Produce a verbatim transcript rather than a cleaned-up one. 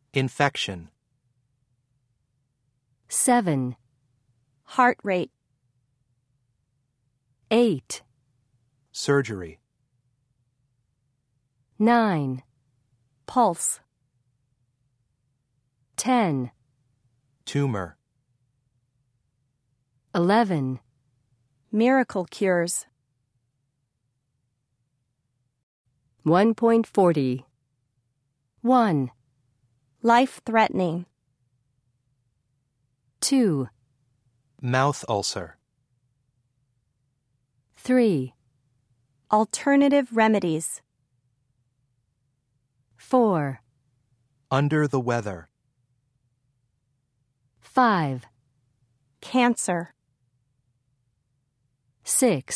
Infection. seven. Heart rate. eight. Surgery. nine. Pulse. ten. Tumor. eleven. Miracle cures. one point four zero. one. Life-threatening. two. Mouth ulcer. three. Alternative remedies. four. Under the weather. five. Cancer. six.